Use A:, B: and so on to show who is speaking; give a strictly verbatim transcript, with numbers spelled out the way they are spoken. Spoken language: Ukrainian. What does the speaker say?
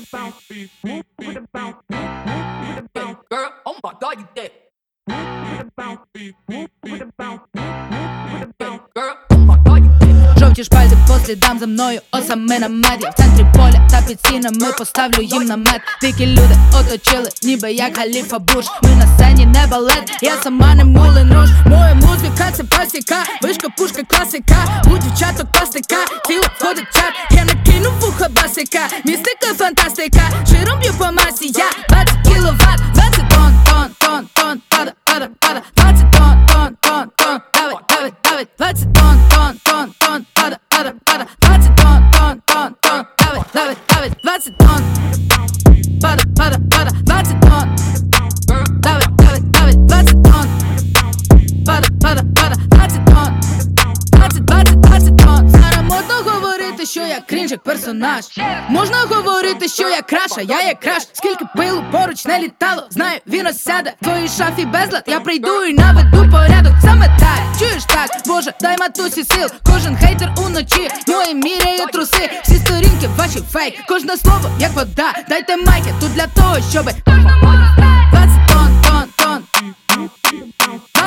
A: bounce, beat, move with the bounce, move with the bounce, girl. Oh my God, you dead. Move with the bounce, beat, move with the bounce, move with the bounce, girl. Oh my God, you dead.
B: Жовті шпальти по слідам за мною, осаме на меді. В центрі поля та під стінами поставлю їм намет. Дикі люди оточили, ніби як Халіфа Буш. Ми на сцені не балет, я сама не Мулен Руж. Моя музика це пасіка, вишка, пушка, класика. У дівчаток пластика, тіло входить в чат. Я накину вуха басика, містика, фантастика. Широм б'ю по масі, я двадцять кіловат, двадцять тонн, тонн, тонн, тонн, пада, пада, пада. двадцять тонн, тонн, тонн, тонн, давить, давить, давить. двадцять тонн, тонн, тонн, тонн, пада, пада, пада. двадцять тонн, тонн, тонн, тонн, давить, давить, давить. двадцять тонн, пада, пада, пада. двадцять тонн, давить, давить, давить. двадцять тонн, пада, пада, пада. двадцять тонн, двадцять, двадцять, двадцять тонн. Зараз модно говорити, що я крінж як персонаж. Можна говорити, що я краша, я є краш. Скільки пилу поруч не літало, знаю, він осяде. В твоїй шафі безлад, я прийду і наведу порядок. Саме так, чуєш так, Боже, дай матусі сил. Кожен хейтер уночі, мої міряє труси. Всі сторінки ваші фейк, кожне слово як вода. Дайте майки тут для того, щоби двадцять тонн, тонн, тонн.